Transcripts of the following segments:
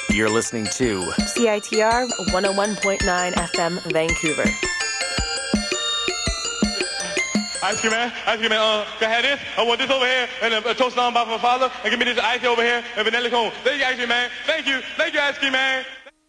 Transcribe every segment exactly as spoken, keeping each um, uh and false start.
You're listening to C I T R one oh one point nine F M Vancouver. Ice cream man, ice cream man, uh, can I have this? I want this over here, and a, a toast on by my father, and give me this ice over here, and vanilla cone. Thank you, ice cream man. Thank you, thank you, ice cream man.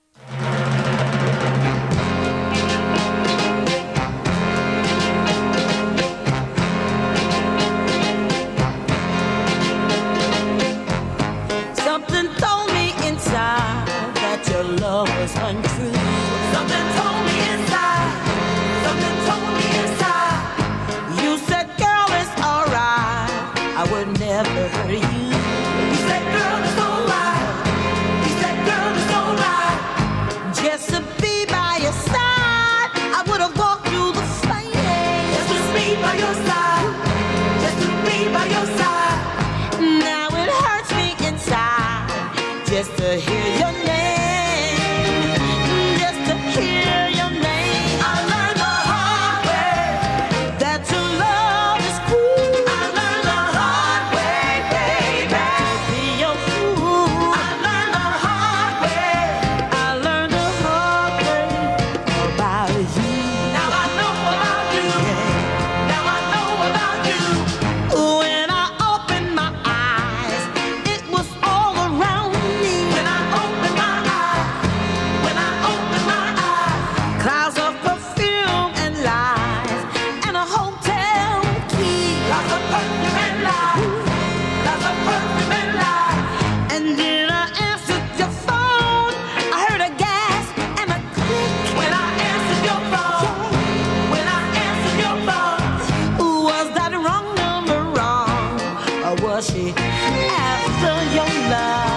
Something told me inside that your love was untrue. Something told me inside, something told me inside. You said, girl, it's alright, I would never hurt you. You said, girl, it's alright. You said, girl, it's alright. Just to be by your side, I would have walked through the fire. Just to be by your side, just to be by your side. Now it hurts me inside just to hear your name, just to hear your name. I learned the hard way that your love is cruel. I learned the hard way, baby, to be your fool. I learned the hard way. I learned the hard way about you. Now I know about you. Now I know about you. When I opened my eyes, it was all around me. When I opened my eyes, when I opened my eyes, clouds of perfume and lies, and a hotel key. Lots of perfume and lies, lots of perfume and lies. And then I answered your phone. I heard a gasp and a click. When I answered your phone, when I answered your phone, was that wrong number wrong, or was she after your love?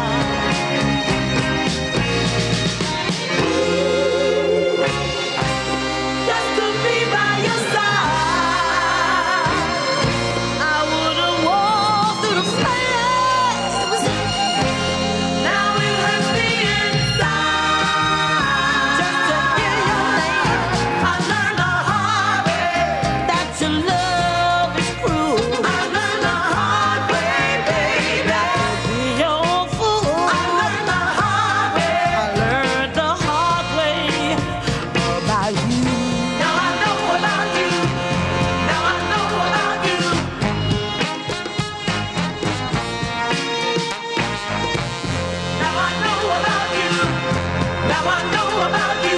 Just to be by your side, I would have walked through the flames. Now it hurts me inside just to hear your name. I learned the hard way that your love is cruel. I learned the hard way, baby, to be your fool. I learned the hard way. I learned the hard way about you. Now I know about you. Now I know about you. Now I know about you. Now I know about you.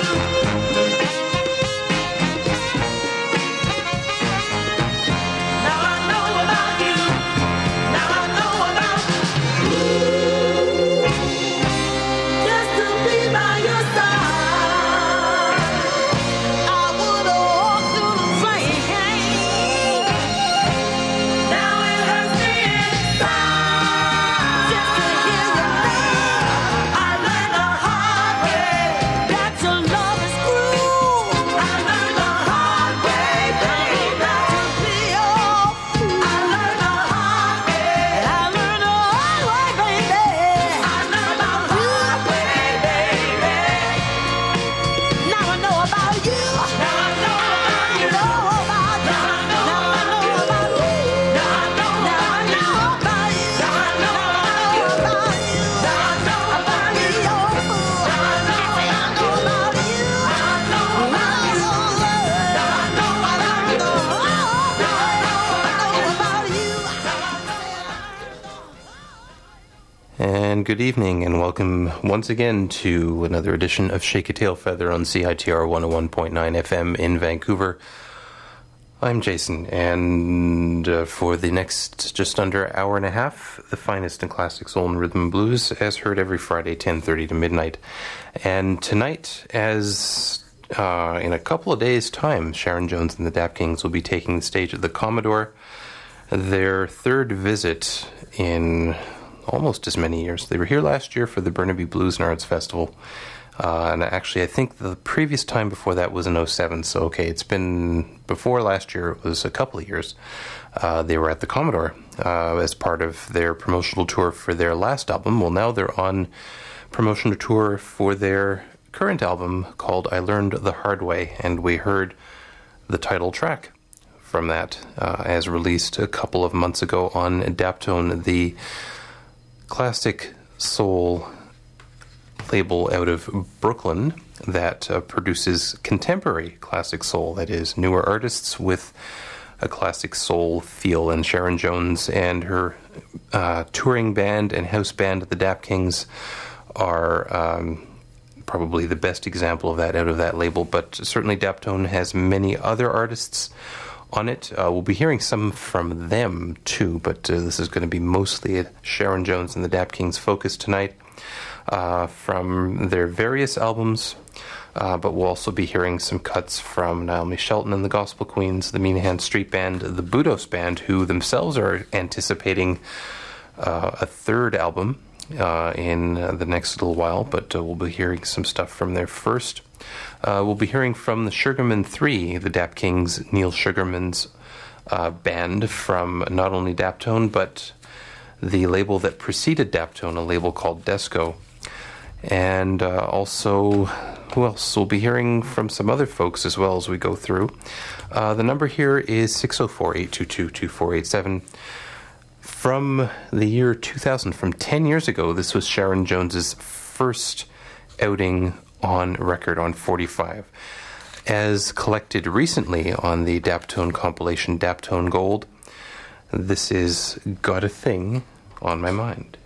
Now I know about you. Now I know about you. Just to be by your side, I would have walked through the flames. Now it hurts me inside just to hear your name. I learned the hard way that your love is cruel. I learned the hard way, baby, to be your fool. I learned the hard way. I learned the hard way, baby. I learned the hard way, baby. Now I know about you. Now I know about you. Know about you. Now I know about you. Now I know about you. Now I know about you. Now I know about you. Now I know about you. Now I know about you. Now I know about you. Now I know about you. Now I know about you. And good evening, and welcome once again to another edition of Shake a Tail Feather on C I T R one oh one point nine F M in Vancouver. I'm Jason, and uh, for the next just under an hour and a half, the finest in classic soul and rhythm and blues, as heard every Friday, ten thirty to midnight. And tonight, as uh, in a couple of days' time, Sharon Jones and the Dap Kings will be taking the stage at the Commodore, their third visit in almost as many years. They were here last year for the Burnaby Blues and Arts Festival. Uh, and actually, I think the previous time before that was in oh seven. So, okay, it's been before last year. It was a couple of years. Uh, they were at the Commodore uh, as part of their promotional tour for their last album. Well, now they're on promotional tour for their current album called I Learned the Hard Way. And we heard the title track from that uh, as released a couple of months ago on Daptone, the classic soul label out of Brooklyn that uh, produces contemporary classic soul, that is, newer artists with a classic soul feel. And Sharon Jones and her uh, touring band and house band, the Dap Kings, are um, probably the best example of that out of that label. But certainly Daptone has many other artists on it. Uh, we'll be hearing some from them too, but uh, this is going to be mostly a Sharon Jones and the Dap Kings focus tonight uh, from their various albums. Uh, but we'll also be hearing some cuts from Naomi Shelton and the Gospel Queens, the Meanahan Street Band, the Budos Band, who themselves are anticipating uh, a third album uh, in uh, the next little while, but uh, we'll be hearing some stuff from there first. Uh, we'll be hearing from the Sugarman three, the Dap Kings, Neil Sugarman's uh, band from not only Daptone, but the label that preceded Daptone, a label called Desco. And uh, also, who else? We'll be hearing from some other folks as well as we go through. Uh, the number here is six oh four, eight two two, two four eight seven. From the year two thousand, from ten years ago, this was Sharon Jones's first outing on record on forty-five. As collected recently on the Daptone compilation Daptone Gold, this is Got a Thing on My Mind.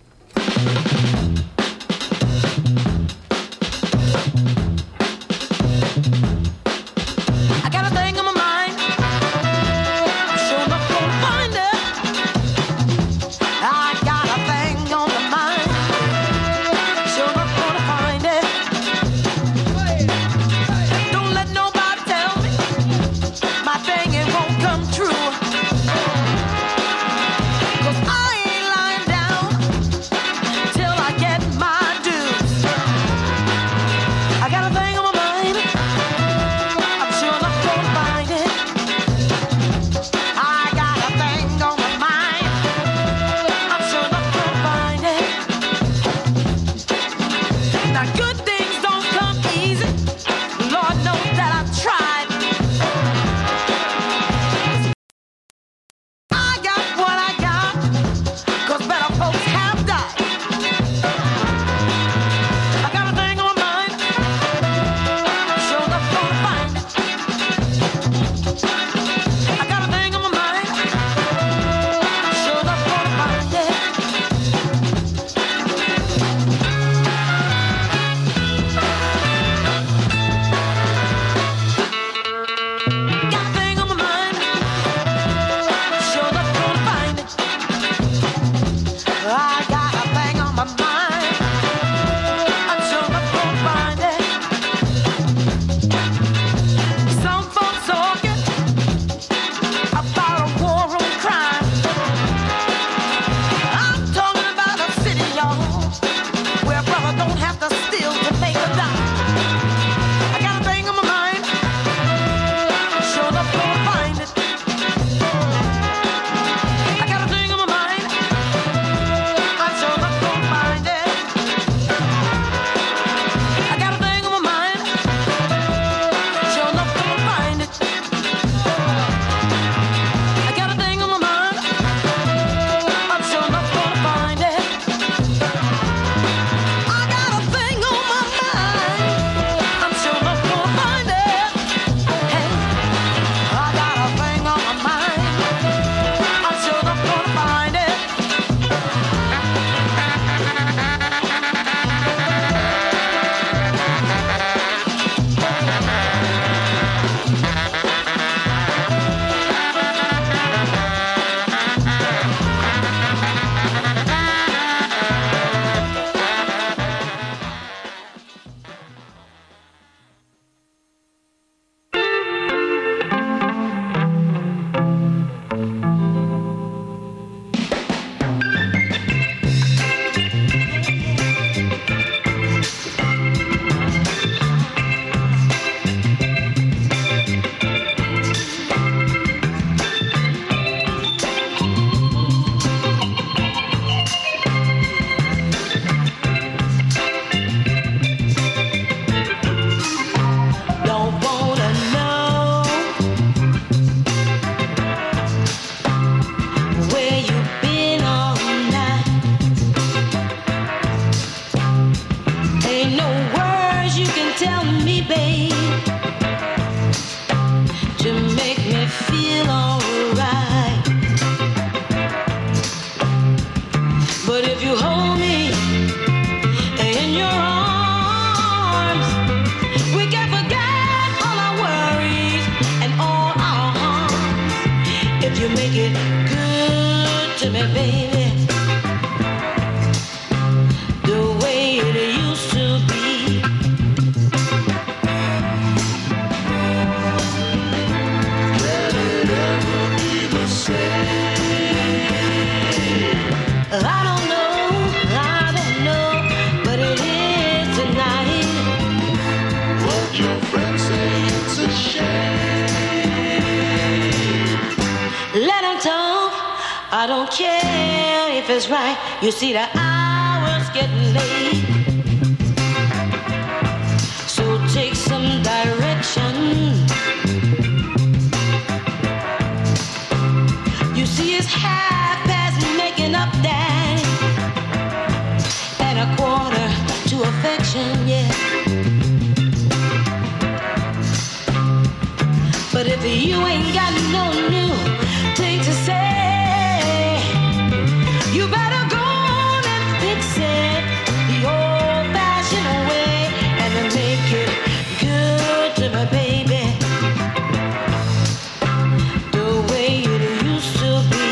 I got a thing on my mind. I'm sure not gonna find it. I got a thing on my mind. Sure not gonna find it. Don't let nobody tell me my thing it won't come true. 'Cause I ain't lying down till I I don't care if it's right. You see the hours getting late. So take some direction. You see it's half past making up that, and a quarter to affection, yeah. But if you ain't got no new thing to say, you better go on and fix it the old-fashioned way and make it good to my baby, the way it used to be.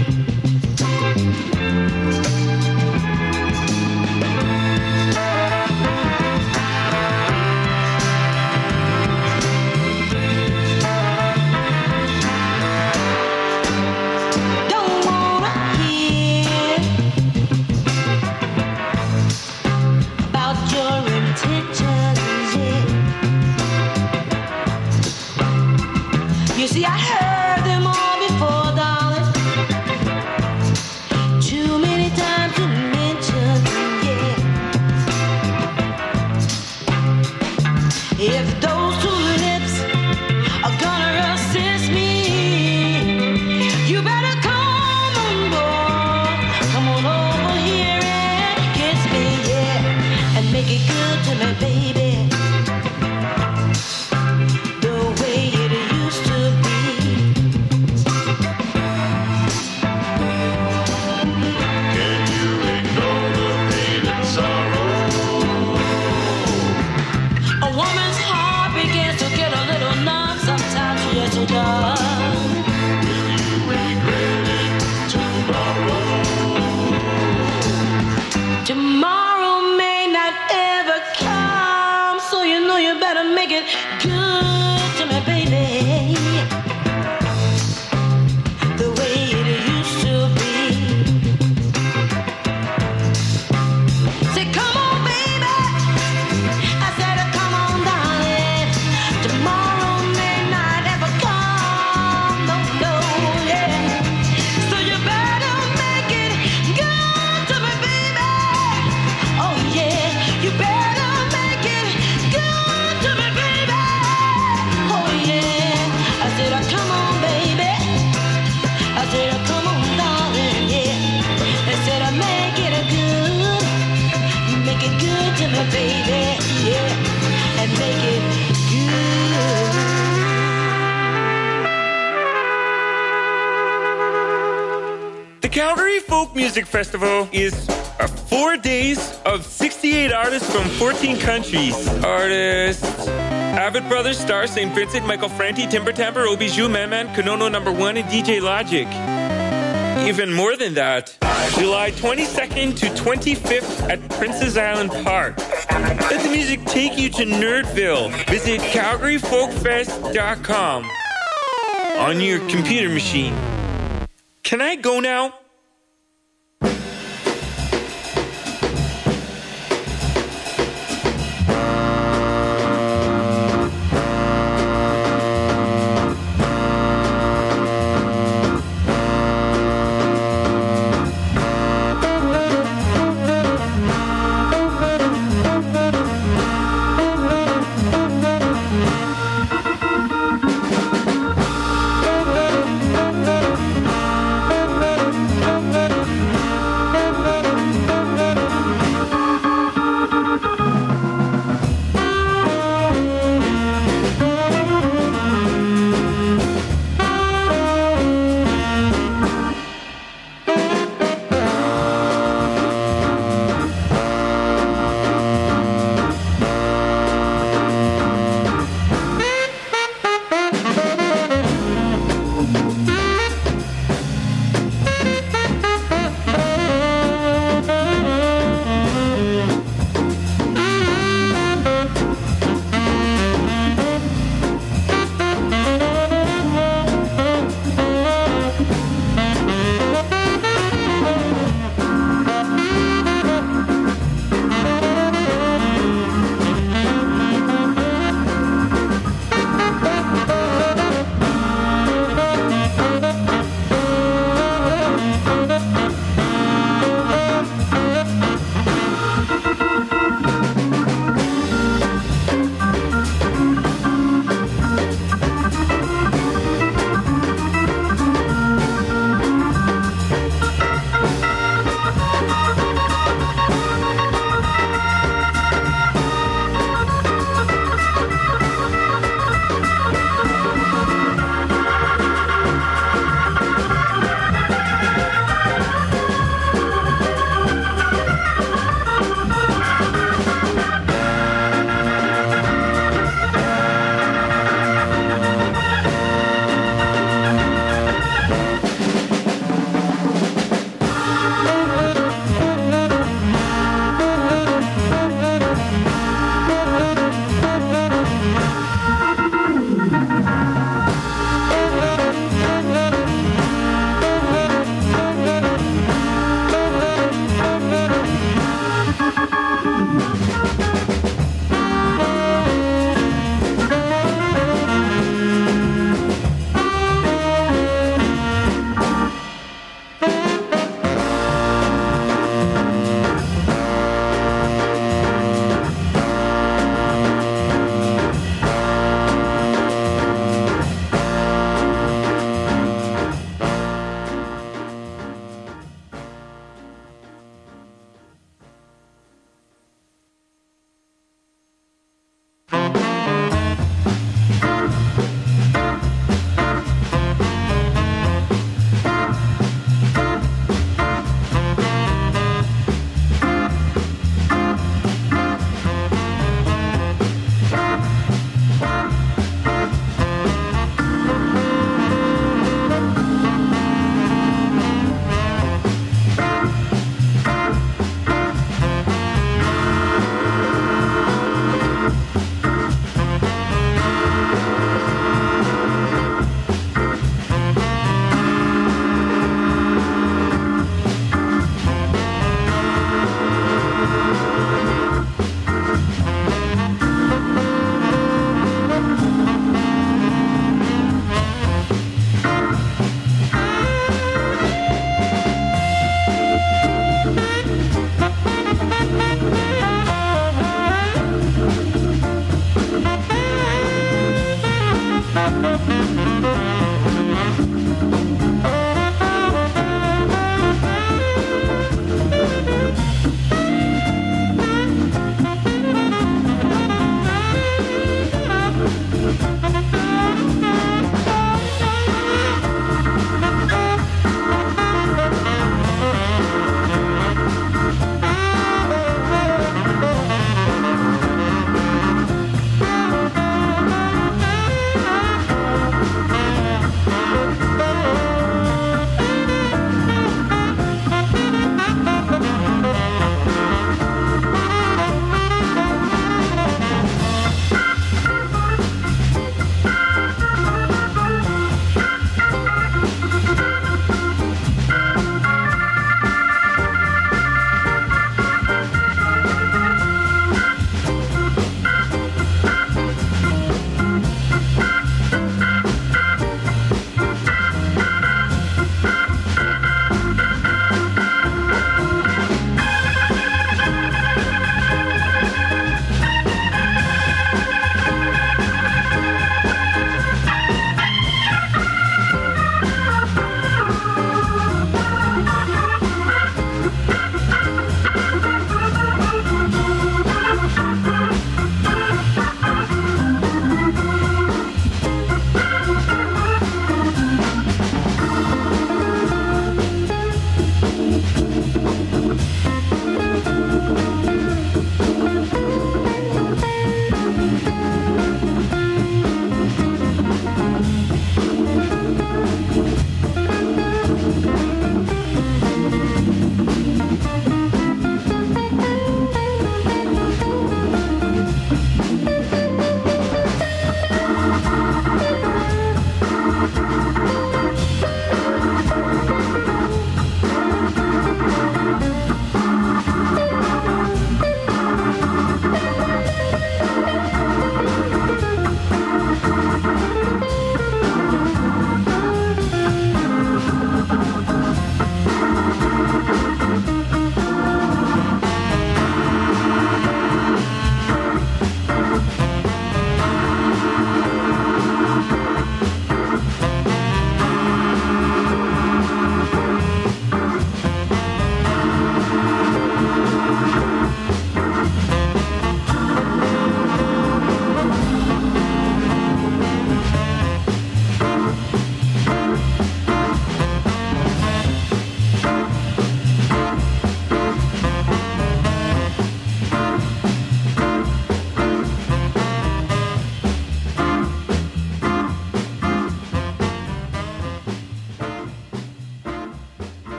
See, I heard them all before, darling. Too many times to mention, yeah. If those two lips are gonna assist me, you better come on board. Come on over here and kiss me, yeah, and make it good to me, baby. Tomorrow may not ever come, so you know you better make it good to me, baby, the way it used to be. Say, come on, baby. I said, come on, darling. Tomorrow may not ever come, no, no, yeah. So you better make it good to me, baby. Oh yeah, you better make it good to me, baby. Oh yeah, I said, oh, come on, baby. I said, oh, come on, darling, yeah. I said, I make it good, make it good to me, baby, yeah, and make it good. The Calgary Folk Music Festival is uh, four days of sixty-eight artists from fourteen countries. Artists: Avid Brothers, Star, Saint Vincent, Michael Franti, Timber Tamper, Obiju, Man Man, Konono Number One, and D J Logic. Even more than that, July twenty-second to twenty-fifth at Princess Island Park. Let the music take you to Nerdville. Visit Calgary Folk Fest dot com on your computer machine. Can I go now?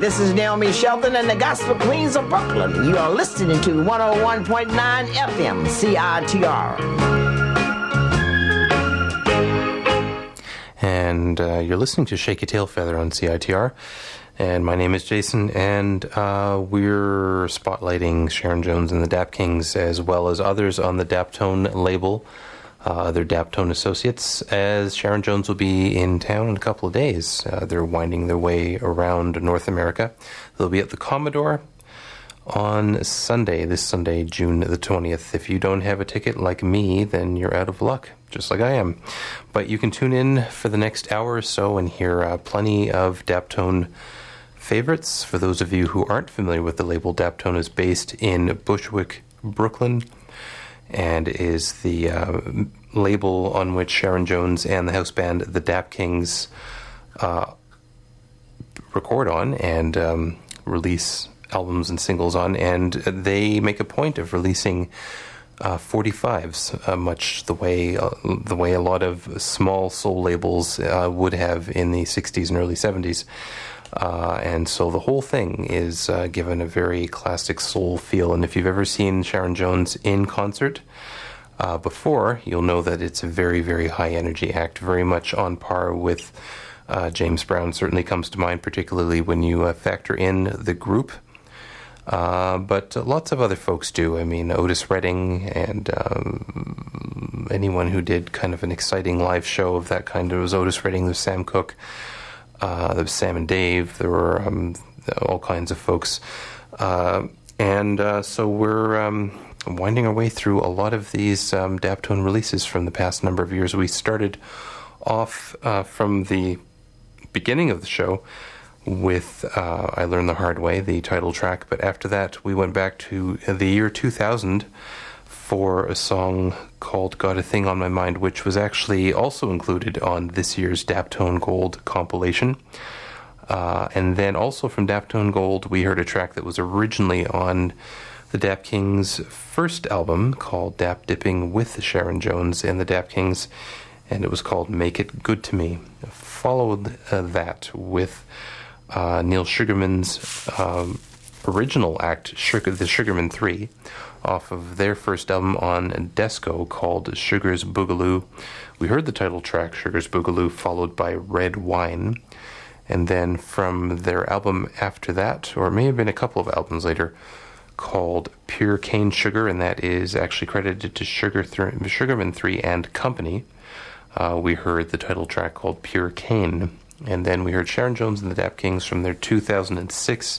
this is Naomi Shelton and the Gospel Queens of Brooklyn. You are listening to one oh one point nine F M C I T R. And uh, you're listening to Shake a Tail Feather on C I T R. And my name is Jason, and uh, we're spotlighting Sharon Jones and the Dap Kings, as well as others on the Daptone label, uh, other Daptone associates, as Sharon Jones will be in town in a couple of days. Uh, they're winding their way around North America. They'll be at the Commodore on Sunday, this Sunday, June the twentieth. If you don't have a ticket like me, then you're out of luck, just like I am. But you can tune in for the next hour or so and hear uh, plenty of Daptone favorites. For those of you who aren't familiar with the label, Daptone is based in Bushwick, Brooklyn, and is the uh, label on which Sharon Jones and the house band The Dap Kings uh, record on and um, release albums and singles on, and they make a point of releasing uh, forty-fives, uh, much the way uh, the way a lot of small soul labels uh, would have in the sixties and early seventies. Uh, and so the whole thing is uh, given a very classic soul feel. And if you've ever seen Sharon Jones in concert uh, before, you'll know that it's a very, very high energy act, very much on par with uh, James Brown. Certainly comes to mind, particularly when you uh, factor in the group. Uh, but uh, lots of other folks do. I mean, Otis Redding and um, anyone who did kind of an exciting live show of that kind. There was Otis Redding, there's Sam Cooke. Uh, there was Sam and Dave. There were um, all kinds of folks. Uh, and uh, so we're um, winding our way through a lot of these um, Daptone releases from the past number of years. We started off uh, from the beginning of the show with uh, I Learned the Hard Way, the title track. But after that, we went back to the year two thousand for a song called Got a Thing on My Mind, which was actually also included on this year's Daptone Gold compilation. Uh, and then also from Daptone Gold, we heard a track that was originally on the Dap Kings' first album called Dap Dipping with Sharon Jones and the Dap Kings, and it was called Make It Good to Me. Followed uh, that with uh, Neil Sugarman's um, original act, Sugar, the Sugarman three, off of their first album on Desco called Sugar's Boogaloo. We heard the title track, Sugar's Boogaloo, followed by Red Wine. And then from their album after that, or it may have been a couple of albums later, called Pure Cane Sugar, and that is actually credited to Sugar Th- Sugarman three and Company. Uh, we heard the title track called Pure Cane. And then we heard Sharon Jones and the Dap Kings from their two thousand six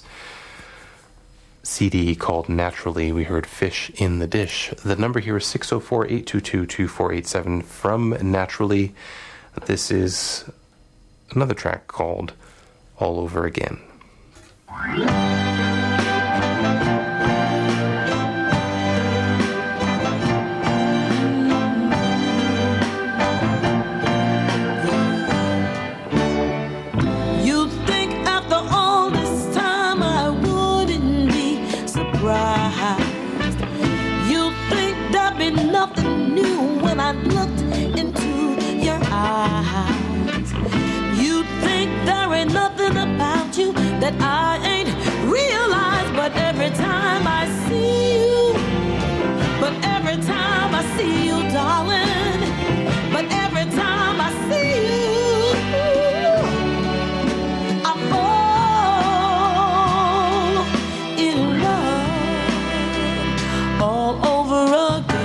C D called Naturally. We heard Fish in the Dish. The number here is six oh four, eight two two, two four eight seven from Naturally. This is another track called All Over Again. Nothing new when I looked into your eyes. You think there ain't nothing about you that I ain't realized. But every time I see you, but every time I see you, darling, but every time I see you, I fall in love all over again.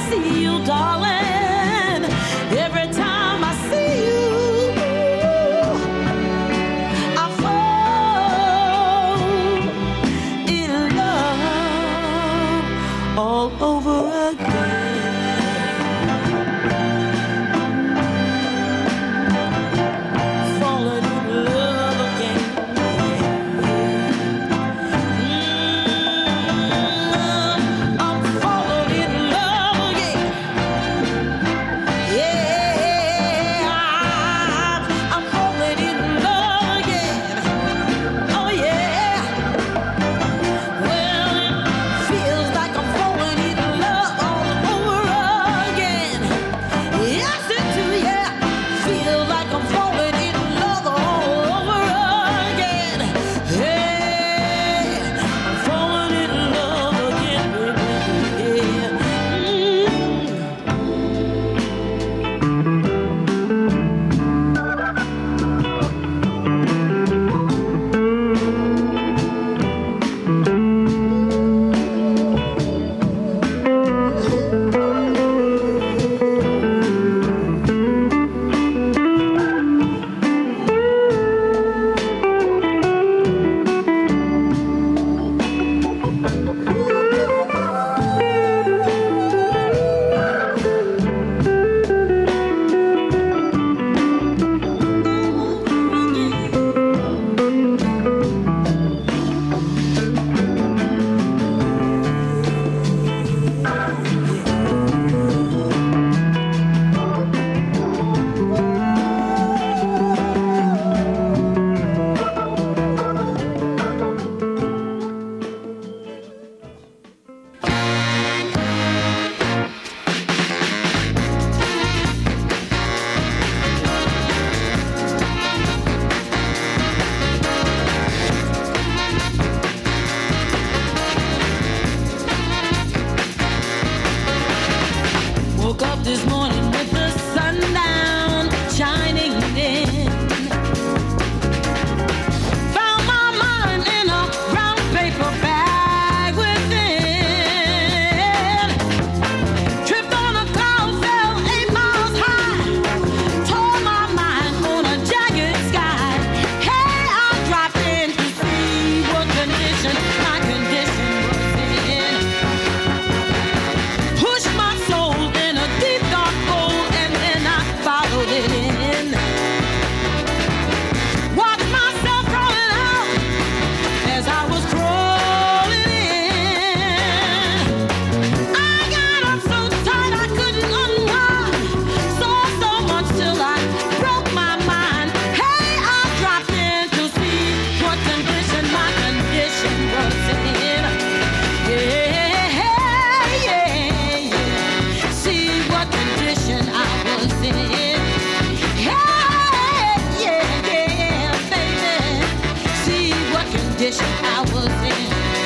see you, darling, every time I see you, I fall in love all over again. Falling in love again. Mm, I'm falling in love again. Yeah, I'm, I'm falling in love again. Oh yeah. Well, it feels like I'm falling in love all over again. Yes, it do, yeah. Feel like I'm falling in love all over again. Hey, I'm falling in love again, baby. Yeah. Woke up this morning with the sun down, shining in. Found my mind in a brown paper bag within. Tripped on a cloud, fell eight miles high. Tore my mind on a jagged sky. Hey, I dropped in to see what condition my condition was in. Pushed my soul in a deep dark hole and then I followed it in. Watched myself crawling out as I was crawling in. I got up so tight I couldn't unwind. Saw so much till I broke my mind. Hey, I dropped in to see what condition my condition was in. Yeah, yeah, yeah. See what condition I was in. Yeah, yeah, yeah, baby. See what condition I was in.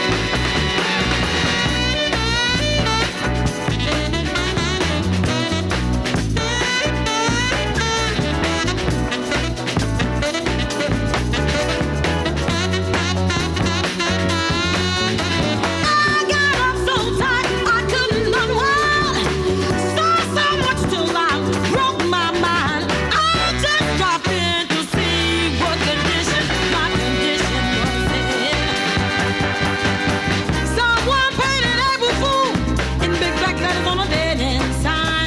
I got up so tight I couldn't unwind. Saw so much till I broke my mind. I just dropped in to see what condition my condition was in. Someone painted April Fool in big black letters on a dead end sign.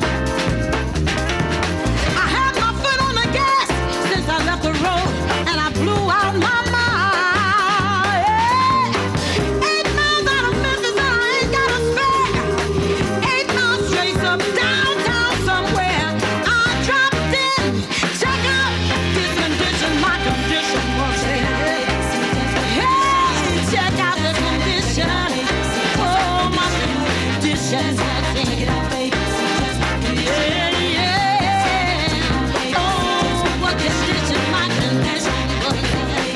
I had my foot on the gas since I left the road and I blew out my mind. Yeah. Eight miles out of Memphis and I ain't got a spare. Eight miles straight up downtown somewhere. I dropped in, check out this condition my condition was in. Hey, check out the condition. Oh, my condition was in. Yeah, yeah. Oh, what condition my condition was in.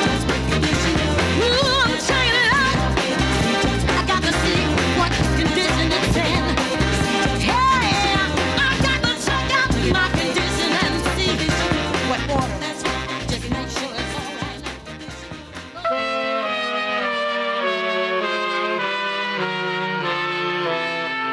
Ooh, I'm checking it out. I got to see what condition it's in. Hey, I got to check out my condition and see what order. That's right. Just make sure it's all right.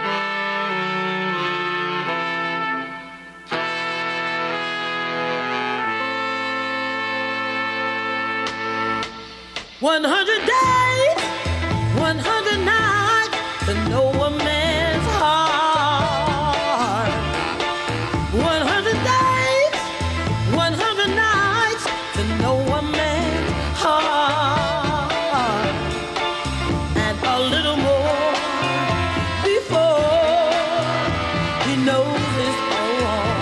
one hundred days, one hundred nights to know a man's heart. one hundred days, one hundred nights to know a man's heart. And a little more before he knows his own.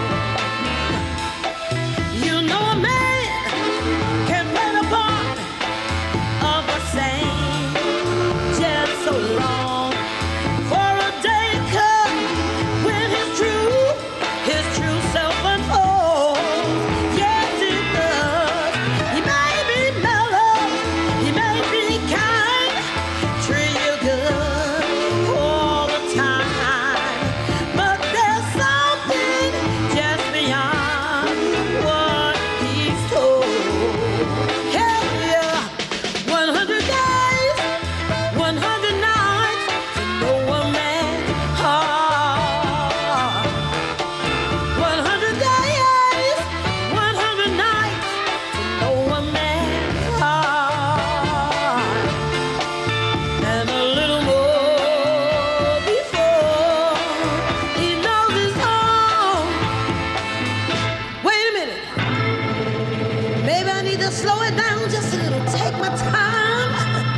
You know a man can play the part of a saint just so long. For a day comes when his true, his true self unfolds. Yes, it does. He may be mellow, he may be kind, treat you good all the time. But there's something just beyond what he's told. Hell yeah, one hundred days, one hundred nights to know a man's heart. one hundred days, one hundred nights to know a man's heart. And a little more before he knows his own. Wait a minute. Maybe I need to slow it down just a little. Take my time.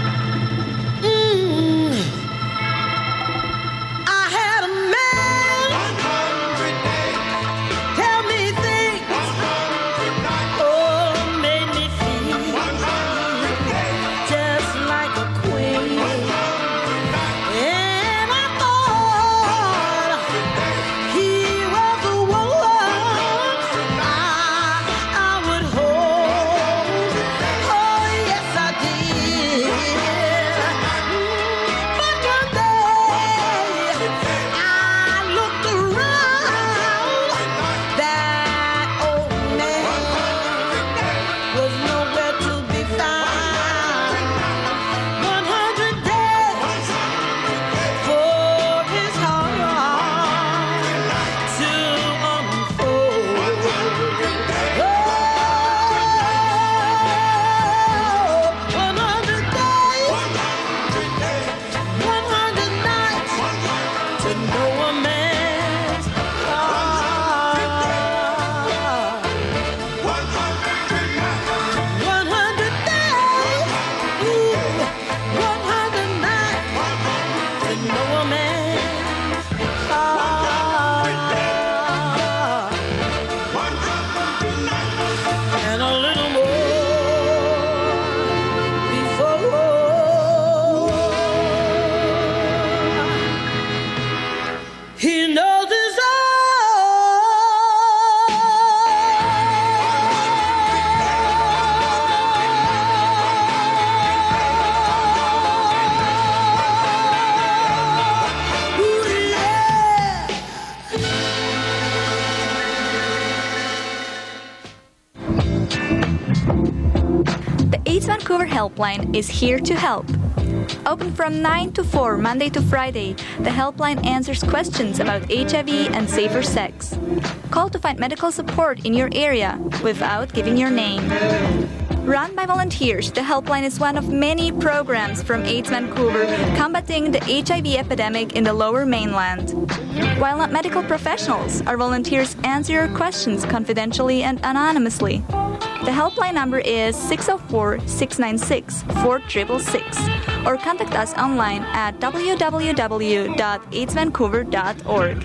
Mm. I had a man tell me things. Oh, made me feel just like a queen. And I thought he was the one I, I would hold. Oh, yes, I did. Mm, But one day I looked around. That old man was nowhere to be found. one hundred days for his heart to unfold. Oh, one hundred days, one hundred nights to know a man's heart. one hundred days, ooh, one hundred nights to know a man's heart. And a little more before he knows his own. Ooh, yeah. The AIDS Vancouver helpline is here to help. Open from nine to four Monday to Friday, the helpline answers questions about H I V and safer sex. Call to find medical support in your area without giving your name. Run by volunteers, the helpline is one of many programs from AIDS Vancouver combating the H I V epidemic in the Lower Mainland. While not medical professionals, our volunteers answer your questions confidentially and anonymously. The helpline number is six oh four, six nine six, four six six six or contact us online at w w w dot aids vancouver dot org.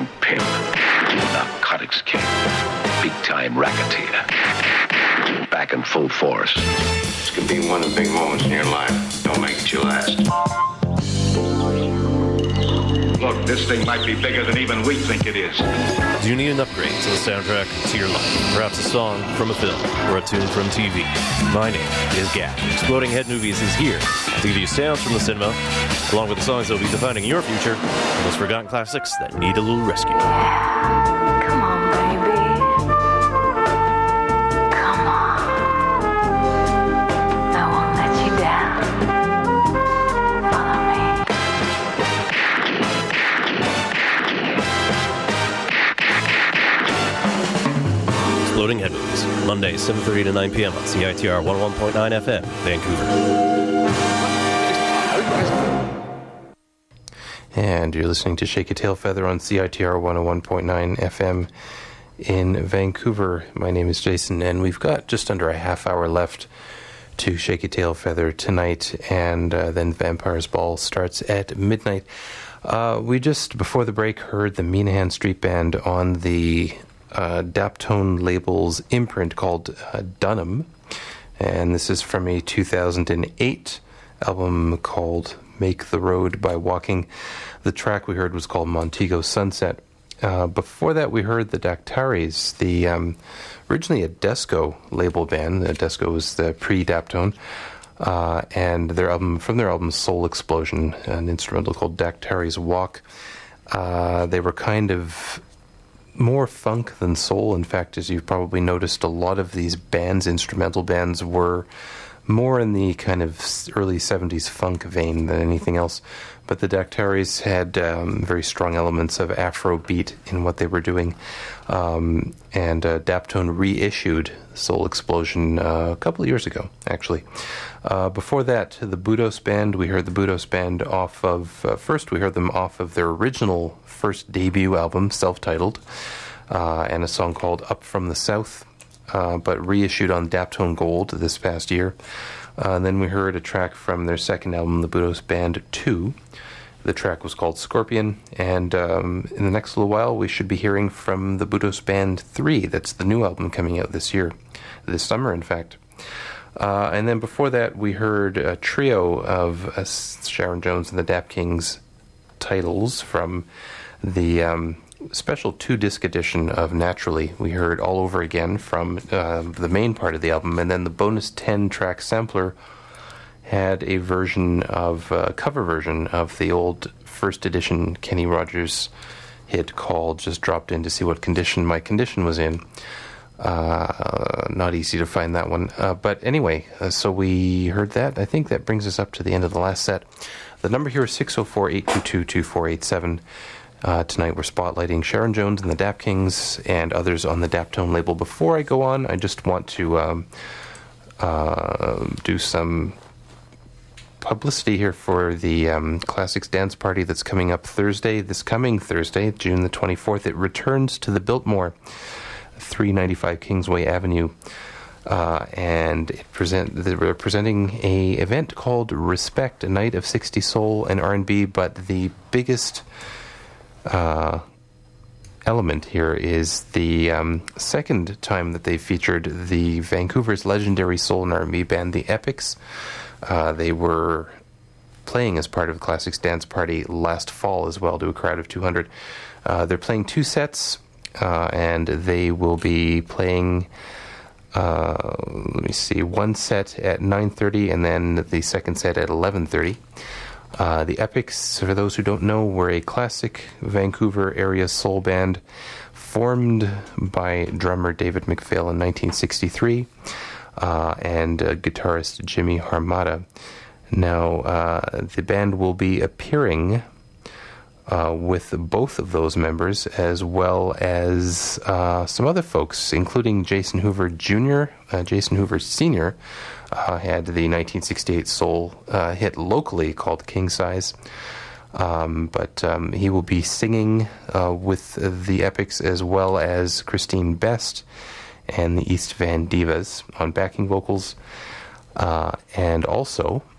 Town pimp, narcotics king, big-time racketeer. Back in full force. This could be one of the big moments in your life. Don't make it your last. Look, this thing might be bigger than even we think it is. Do you need an upgrade to the soundtrack to your life? Perhaps a song from a film or a tune from T V? My name is Gap. Exploding Head Movies is here to give you sounds from the cinema, along with the songs that will be defining your future, and those forgotten classics that need a little rescue. Come on, baby. Come on. I won't let you down. Follow me. Exploding Head Movies, Monday, seven thirty to nine p.m. on C I T R one oh one point nine F M, Vancouver. And you're listening to Shake a Tail Feather on C I T R one oh one point nine F M in Vancouver. My name is Jason, and we've got just under a half hour left to Shake a Tail Feather tonight, and uh, then Vampire's Ball starts at midnight. Uh, we just, before the break, heard the Minahan Street Band on the uh, Daptone label's imprint called uh, Dunham, and this is from a two thousand eight album called Make the Road by Walking. The track we heard was called Montego Sunset. Uh, before that, we heard the Dactaris, the um, originally a Desco label band. The Desco was the pre-Daptone, uh, and their album from their album Soul Explosion, an instrumental called Dactaris Walk. Uh, they were kind of more funk than soul. In fact, as you've probably noticed, a lot of these bands, instrumental bands, were more in the kind of early seventies funk vein than anything else. But the Dactaris had um, very strong elements of Afrobeat in what they were doing. Um, and uh, Daptone reissued Soul Explosion uh, a couple of years ago, actually. Uh, before that, the Budos Band, we heard the Budos Band off of, uh, first we heard them off of their original first debut album, self-titled, uh, and a song called Up From the South. Uh, but reissued on Daptone Gold this past year. Uh, and then we heard a track from their second album, the Budos Band two. The track was called Scorpion. And um, in the next little while, we should be hearing from the Budos Band three. That's the new album coming out this year, this summer, in fact. Uh, and then before that, we heard a trio of uh, Sharon Jones and the Dap Kings titles from the Um, special two-disc edition of Naturally. We heard All Over Again from uh, the main part of the album, and then the bonus ten-track sampler had a version of, a uh, cover version of the old first edition Kenny Rogers hit called Just Dropped In to See What Condition My Condition Was In. Uh, not easy to find that one. Uh, but anyway, uh, so we heard that. I think that brings us up to the end of the last set. The number here is six oh four, eight two two, two four eight seven. Uh, tonight we're spotlighting Sharon Jones and the Dap Kings and others on the Daptone label. Before I go on, I just want to um, uh, do some publicity here for the um, Classics Dance Party that's coming up Thursday, this coming Thursday, June the twenty-fourth. It returns to the Biltmore, three ninety-five Kingsway Avenue. Uh, and it present, they're presenting a event called Respect, a night of sixties soul and R and B, but the biggest Uh, element here is the um, second time that they featured the Vancouver's legendary soul and R and B band, the Epics. Uh, they were playing as part of the Classics Dance Party last fall as well to a crowd of two hundred. Uh, they're playing two sets, uh, and they will be playing, uh, let me see, one set at nine thirty and then the second set at eleven thirty. Uh, the Epics, for those who don't know, were a classic Vancouver area soul band formed by drummer David McPhail in nineteen sixty-three uh, and uh, guitarist Jimmy Harmada. Now, uh, the band will be appearing uh, with both of those members, as well as uh, some other folks, including Jason Hoover Junior, uh, Jason Hoover Senior, Uh, had the nineteen sixty-eight soul uh, hit locally called King Size. Um, but um, he will be singing uh, with the Epics, as well as Christine Best and the East Van Divas on backing vocals. Uh, and also,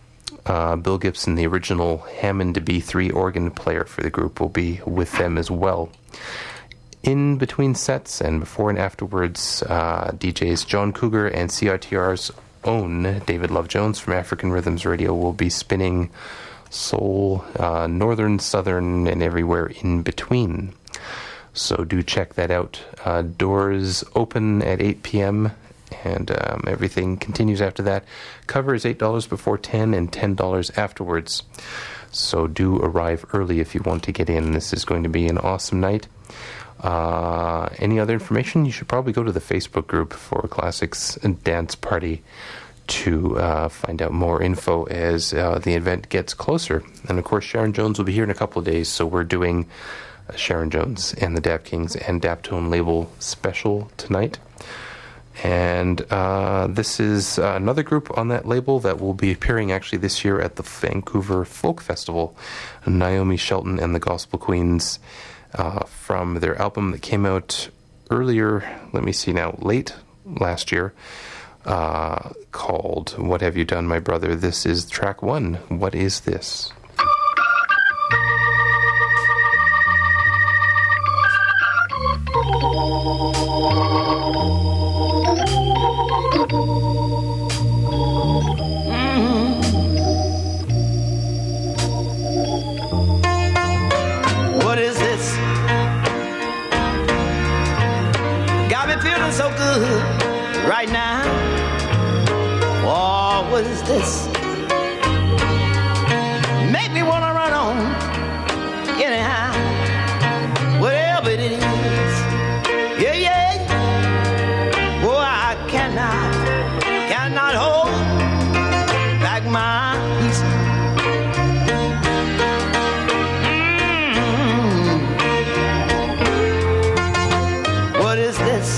Uh, Bill Gibson, the original Hammond B three organ player for the group, will be with them as well. In between sets and before and afterwards, uh, D Js John Cougar and C I T R's own David Love Jones from African Rhythms Radio will be spinning soul, uh, northern, southern, and everywhere in between. So do check that out. Uh, doors open at eight p.m. and um, everything continues after that. Cover is eight dollars before ten and ten dollars afterwards. So do arrive early if you want to get in. This is going to be an awesome night. Uh, any other information? You should probably go to the Facebook group for Classics Dance Party to uh, find out more info as uh, the event gets closer. And of course, Sharon Jones will be here in a couple of days, so we're doing uh, Sharon Jones and the Dap Kings and Daptone label special tonight. And uh, this is uh, another group on that label that will be appearing actually this year at the Vancouver Folk Festival. Naomi Shelton and the Gospel Queens, uh, from their album that came out earlier, let me see now, late last year, uh, called What Have You Done, My Brother? This is track one, What Is This? What is this? Got me feeling so good right now. Oh, what is this? Make me wanna run on anyhow. Whatever it is. Yeah, yeah. Oh, I cannot, cannot hold back my peace. What is this?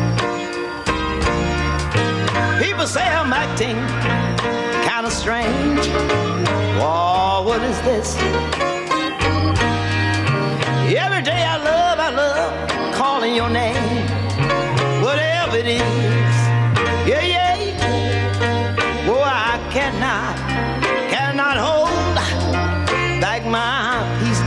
People say I'm acting kind of strange. Whoa, what is this? Every day I love, I love calling your name. Whatever it is. Yeah, yeah. Whoa, I cannot, cannot hold back my peace.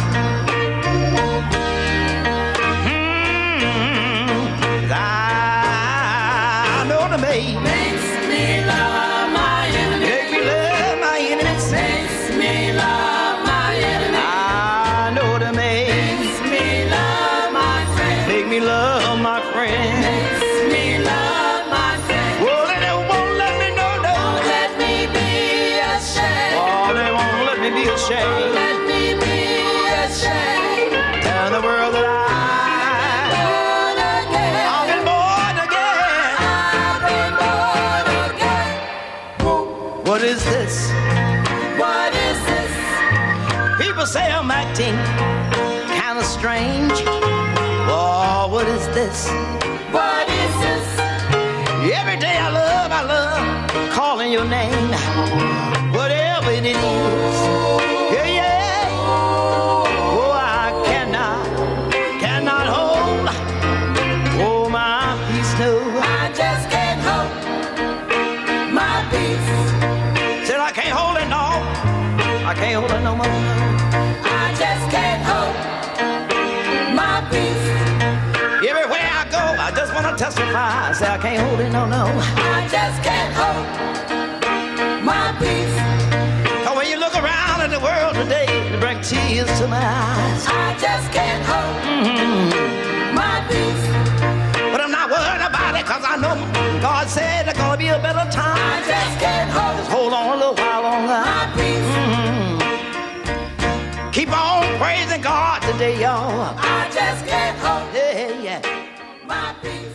I know the maid makes me love my enemies. Make me love my enemies. Makes me love my enemies. I know the maid makes me love my friends. Make me love my friends. Makes me love my friends. Well, they won't let me know, no. Won't let me be ashamed. Oh, they won't let me be ashamed. Won't let me be ashamed. Tell the world that I What is this? What is this? People say I'm acting kind of strange. Oh, what is this? What is this? Every day I love, I love calling your name. Whatever it is. Yeah, yeah. Oh, I cannot, cannot hold. Oh, my peace, no. I just can't hold my peace. I can't hold it no, I can't hold it no more. I just can't hold my peace. Everywhere I go, I just want to testify. I say I can't hold it no, no. I just can't hold my peace. Cause when you look around at the world today, it brings tears to my eyes. I just can't hold mm-hmm. my peace. But I'm not worried about it, cause I know God said there's gonna be a better time. I just can't hold Just hold on a little while longer. My peace. Mm-hmm. Keep on praising God today, y'all. I just can't hold yeah, yeah. my peace.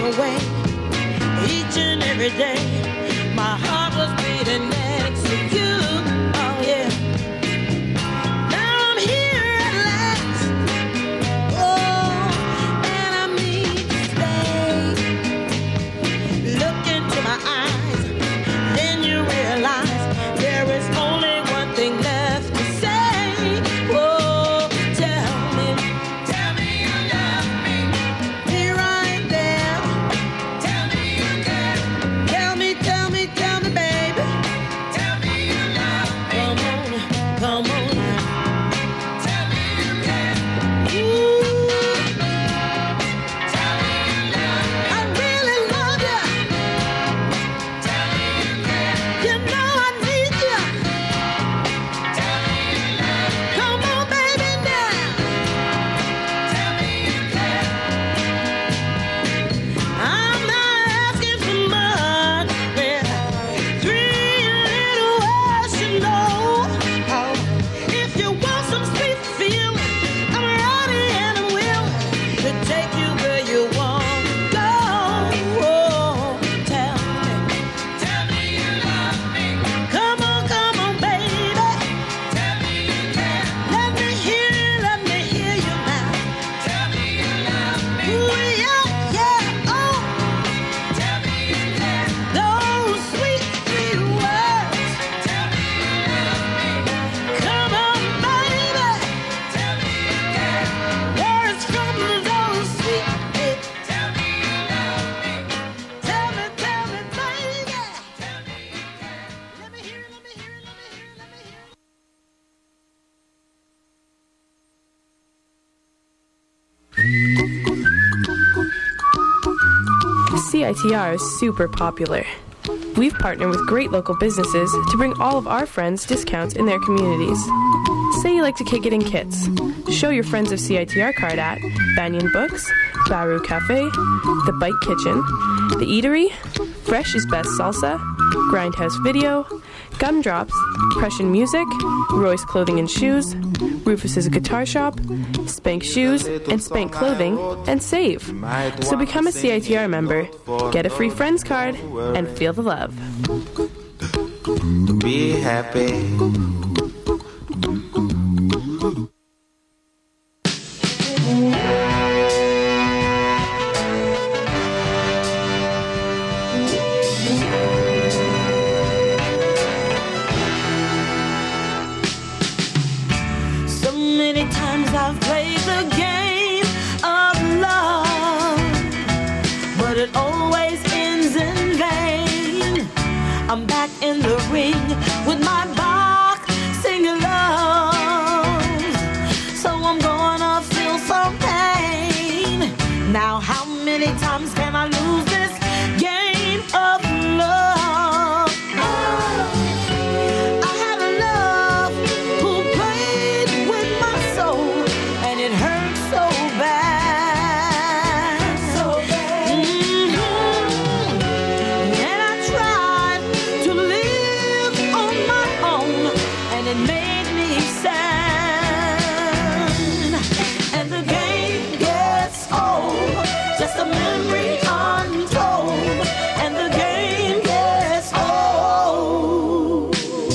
away. Each and every day, my heart was beating next to you. Oh yeah. Now I'm here at last. Oh, and I need to stay. Look into my eyes, then you realize there is only one thing left to say. Oh, tell me, tell me you love me. Be right there. Tell me you care. Tell me, tell me, tell me, baby. Tell me you love me. Come on, come on now. Tell me you care. Ooh. Tell me you love me. I really love you. Tell me you care. You know I need you. Tell me you love me. Come on, baby, now. Tell me you care. I'm not asking for much, yeah. Three little words you know. Oh, if you want some sweet feeling, I'm ready and I'm willing to take you where you want to go. Oh, tell me, tell me you love me. Come on, come on, baby. Tell me you care. Let me hear, let me hear you now. Tell me you love me. Ooh, yeah, yeah, oh. Tell me you care. Those sweet, sweet words. Tell me you love me. Come on, baby. Tell me you care. Words from those sweet lips. Tell me you love me. Tell me, tell me, baby. Tell me you care. Let me hear, let me hear, let me hear, let me hear. C I T R is super popular. We've partnered with great local businesses to bring all of our friends discounts in their communities. Say you like to kick it in kits. Show your friends of C I T R card at Banyan Books, Baru Cafe, The Bike Kitchen, The Eatery, Fresh is Best Salsa, Grindhouse Video, Gumdrops, Prussian Music, Roy's Clothing and Shoes, Rufus's Guitar Shop, Spank Shoes, and Spank Clothing, and save. So become a C I T R member, get a free friends card, and feel the love. Be happy. So many times I've played the game of love, but it always ends in vain. I'm back in the ring with my boxing gloves, so I'm gonna feel some pain. Now how many times can I lose this game of love? I had a love who played with my soul, and it hurt so bad. So bad. Mhm. And I tried to live on my own, and it made me sad. And the game gets old, just a memory untold. And the game gets old.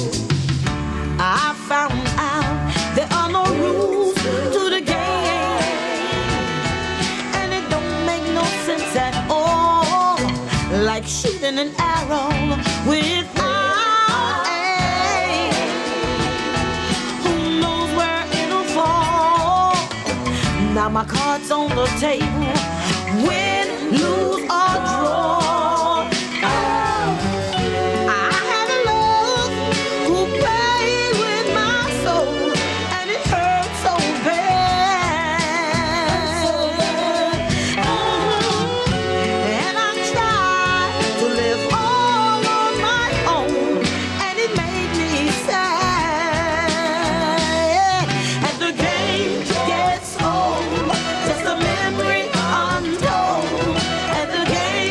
I found out there are no rules to the game, and it don't make no sense at all. Like shooting an arrow without aim. Who knows where it'll fall? Now my cards on the table, win, lose or draw. I had a love who played with my soul, and it hurt so bad. Mhm. And I tried to live all on my own, and it made me sad. And the game gets old, just a memory untold. And the game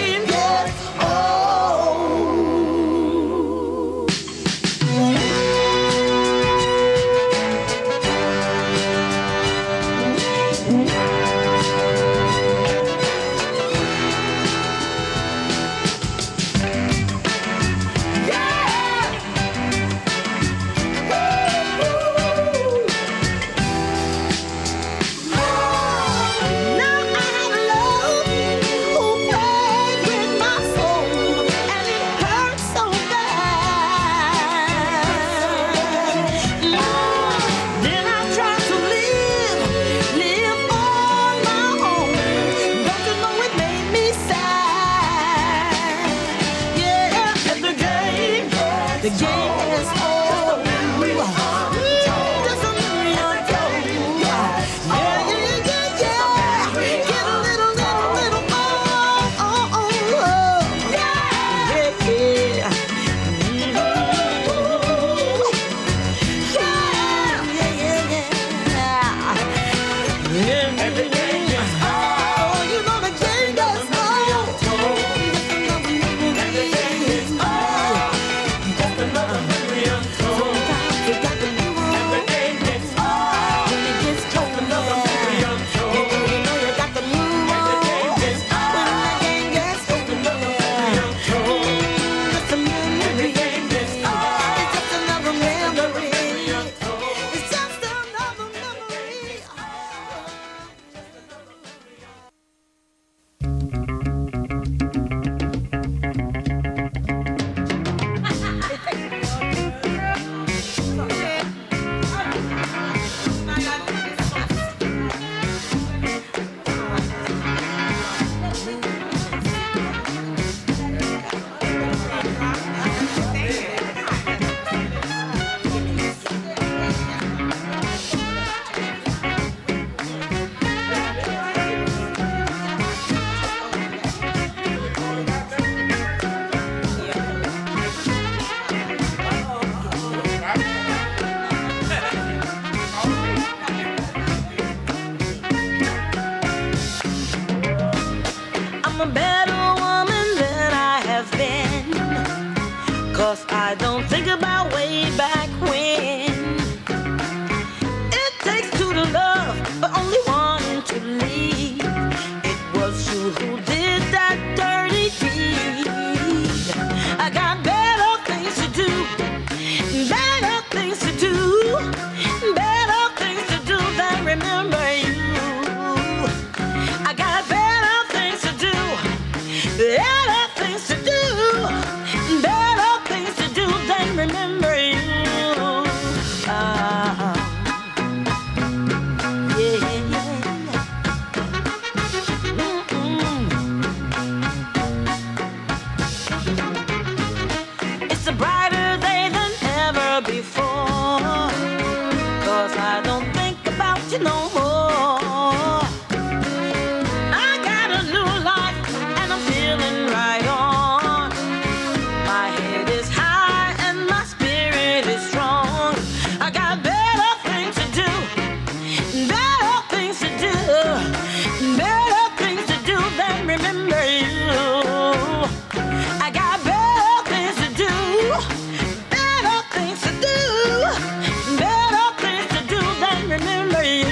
you no more. I got a new life and I'm feeling right on. My head is high and my spirit is strong. I got better things to do, better things to do, better things to do than remember you. I got better things to do, better things to do, better things to do than remember you.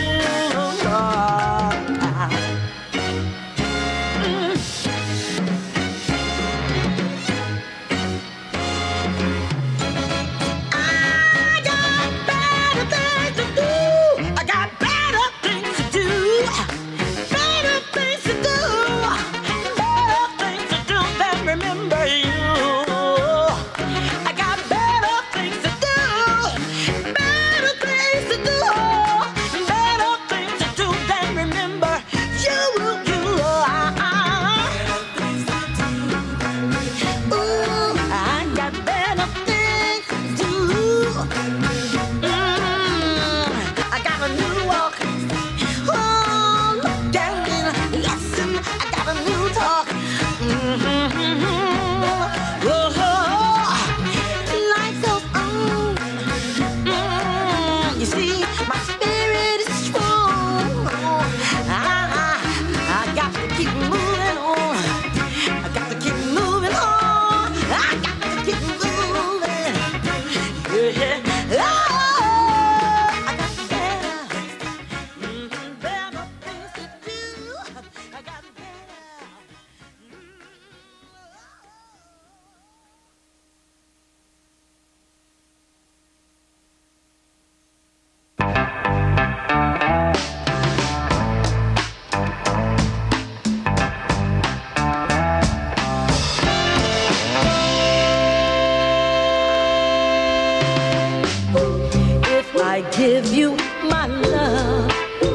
Give you my love.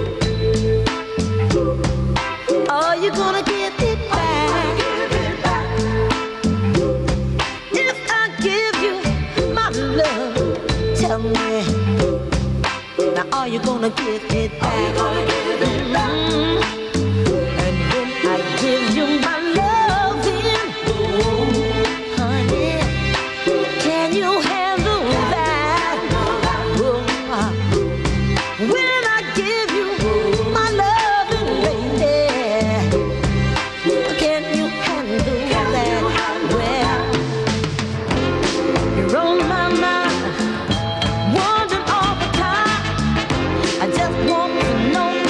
Are you gonna give it back? If I give you my love, tell me, now are you gonna give it back? Mm-hmm. And when I give you my love, then, honey, can you handle that? When I give you my loving, baby, can you handle that? Well, you're on my mind, wondering all the time. I just want to know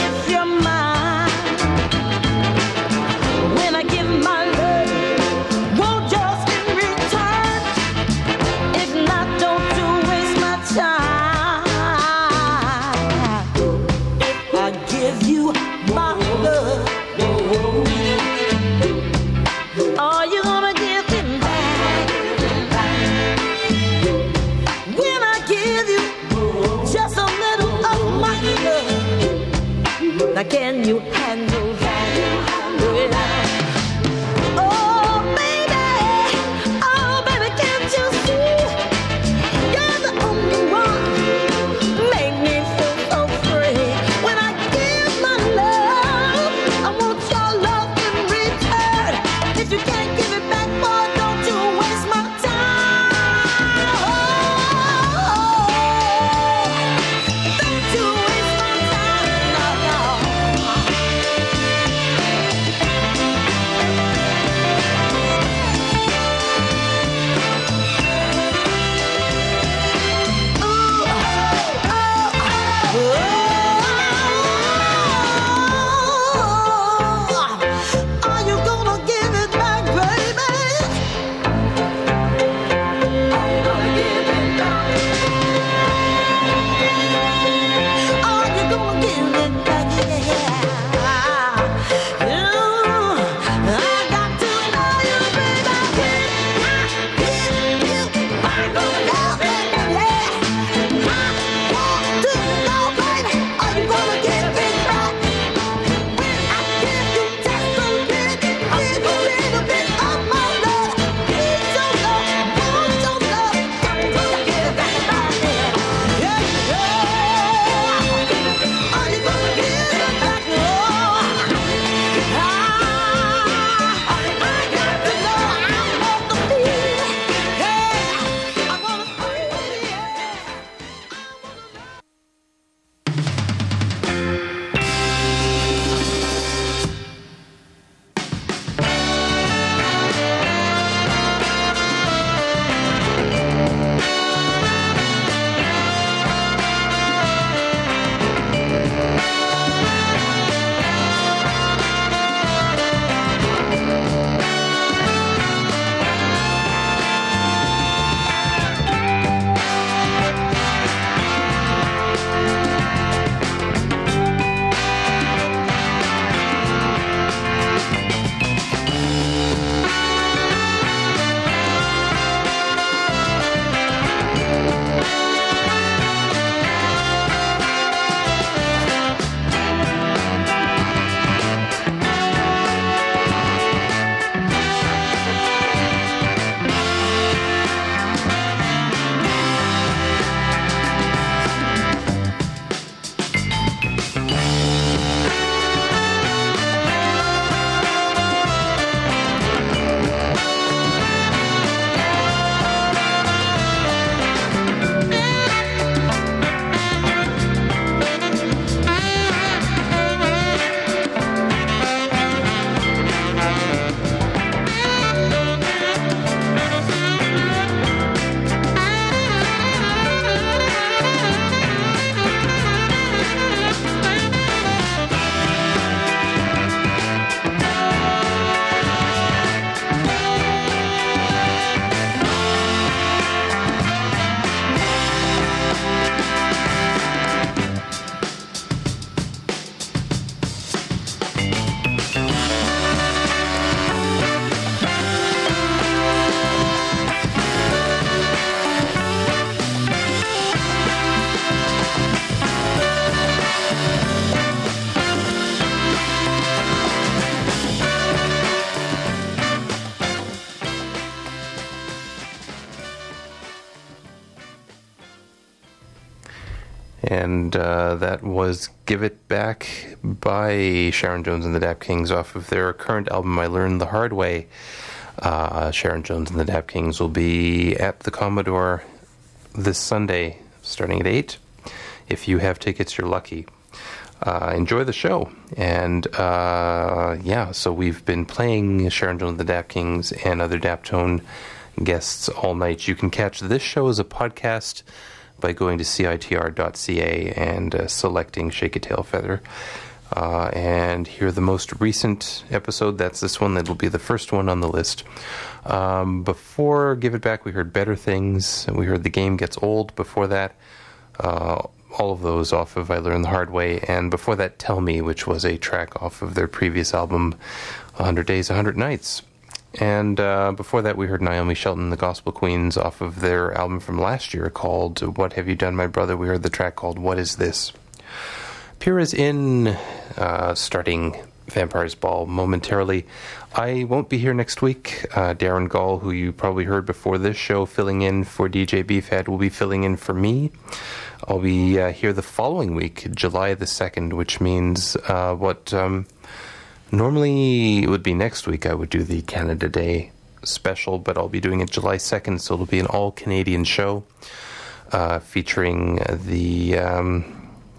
And uh, that was Give It Back by Sharon Jones and the Dap Kings off of their current album, I Learned the Hard Way. Uh, Sharon Jones and the Dap Kings will be at the Commodore this Sunday, starting at eight. If you have tickets, you're lucky. Uh, enjoy the show. And uh, yeah, so we've been playing Sharon Jones and the Dap Kings and other Daptone guests all night. You can catch this show as a podcast by going to C I T R dot C A and uh, selecting Shake a Tail Feather. Uh, and hear the most recent episode. That's this one. That'll be the first one on the list. Um, before Give It Back, we heard Better Things. We heard The Game Gets Old before that. Uh, all of those off of I Learned the Hard Way. And before that, Tell Me, which was a track off of their previous album, one hundred Days, one hundred Nights. And uh, before that, we heard Naomi Shelton, the Gospel Queens, off of their album from last year called What Have You Done, My Brother? We heard the track called What Is This? Pyrrha's in, uh, starting Vampire's Ball momentarily. I won't be here next week. Uh, Darren Gall, who you probably heard before this show, filling in for D J Beefhead, will be filling in for me. I'll be uh, here the following week, July the second, which means uh, what um, normally it would be next week. I would do the Canada Day special, but I'll be doing it July second, so it'll be an all-Canadian show uh, featuring the... Um,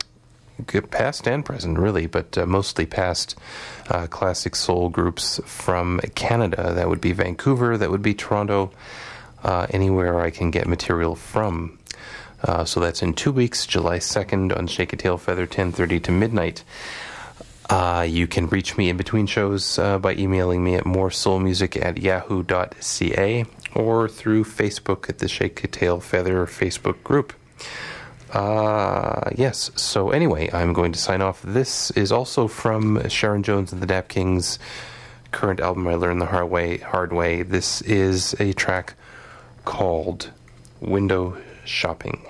past and present, really, but uh, mostly past uh, classic soul groups from Canada. That would be Vancouver, that would be Toronto, uh, anywhere I can get material from. Uh, so that's in two weeks, July second on Shake a Tail Feather, ten thirty to midnight. Uh, you can reach me in between shows uh, by emailing me at moresoulmusic at yahoo dot c a or through Facebook at the Shake a Tail Feather Facebook group. Uh, yes, so anyway, I'm going to sign off. This is also from Sharon Jones and the Dap Kings' current album, I Learned the Hard Way. Hard Way. This is a track called Window Shopping.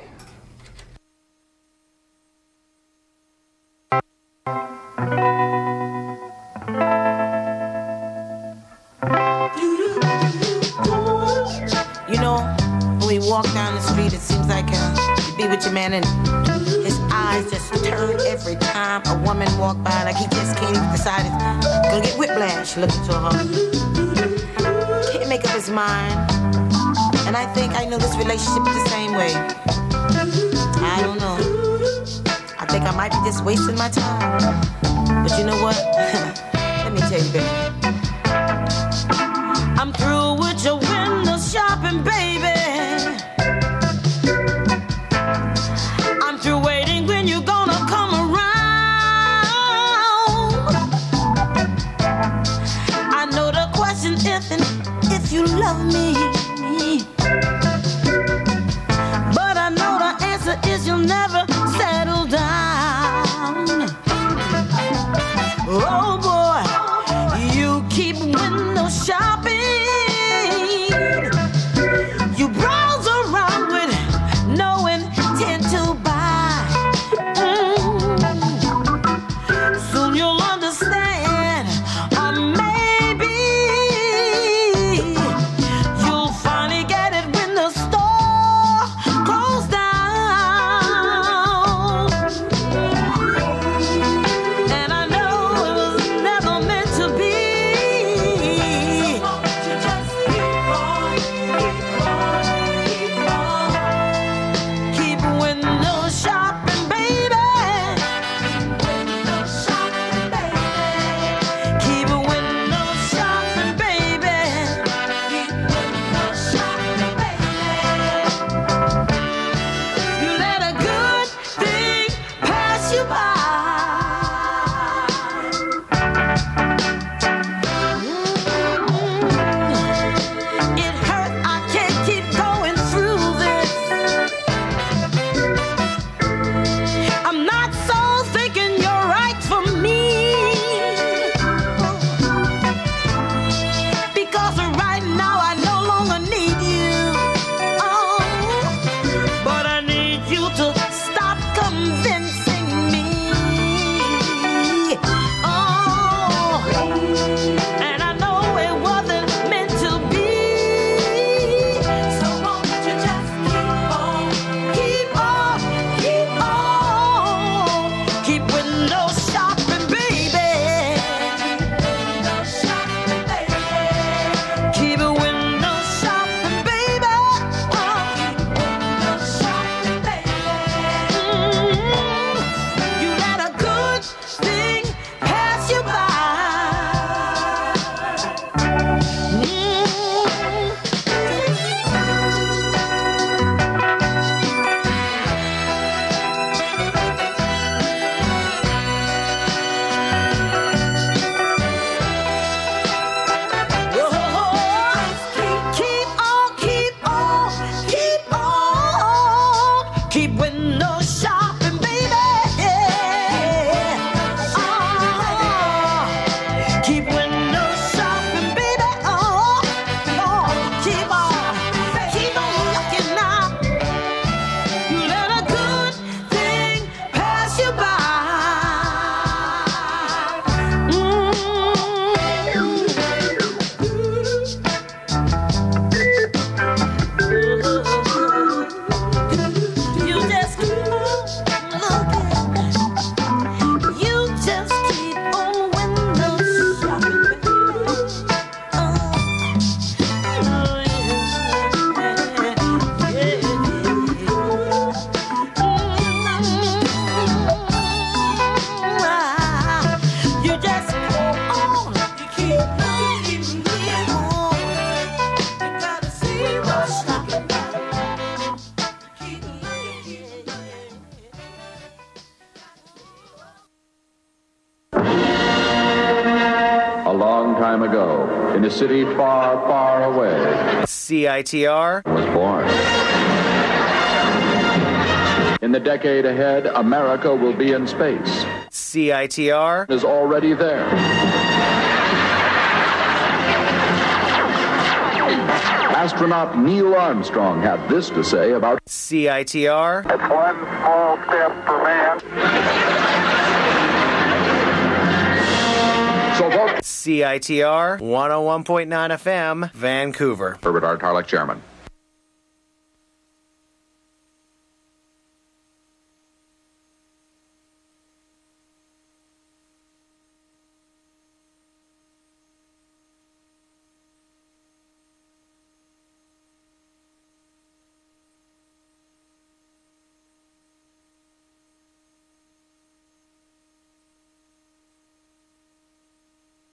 You know, when we walk down the street, it seems like uh, you be with your man and his eyes just turn every time a woman walk by, like he just can't even decide it's gonna get whiplash looking to her. Can't make up his mind. And I think I know this relationship is the same way. I don't know. I think I might be just wasting my time. But you know what? Let me tell you, baby. I'm through with your window shopping, baby. I'm through waiting when you're gonna come around. I know the question if and if you love me. But I know the answer is you'll never settle down. Oh boy, you keep window shopping. You browse around with no intent to buy. Mm. Soon you'll understand, or maybe you'll finally get it when the store closed down. And I know it was never meant to be. ago, in a city far, far away, C I T R was born. In the decade ahead, America will be in space. C I T R is already there. Astronaut Neil Armstrong had this to say about C I T R. It's one small step for man. So vote C I T R one oh one point nine F M, Vancouver. Herbert R. Tarlek, Chairman.